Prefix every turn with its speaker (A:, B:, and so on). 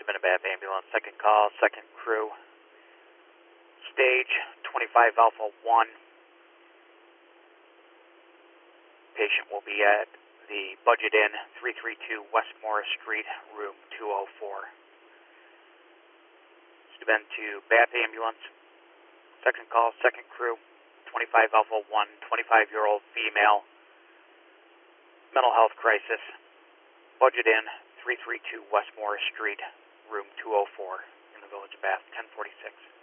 A: been a Bath ambulance. Second call, second crew. Stage 25 Alpha 1. Patient will be at the Budget Inn, 332 West Morris Street, room 204. It's been to Bath ambulance. Second call, second crew. 25 Alpha 1, 25-year-old female. Mental health crisis. Budget Inn, 332 West Morris Street, room 204 in the village of Bath, 1046.